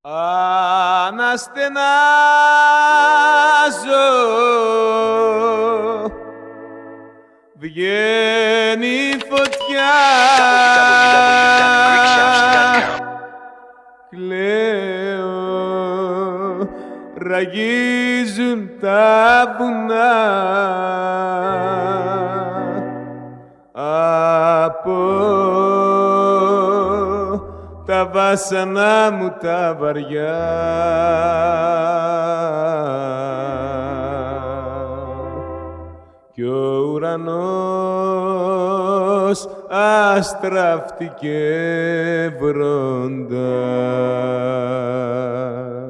Αναστενάζω, βγαίνει φωτιά, κλαίω, ραγίζουν τα βουνά από τα βάσανα μου τα βαριά. Κι ο ουρανός αστράφτηκε βροντά.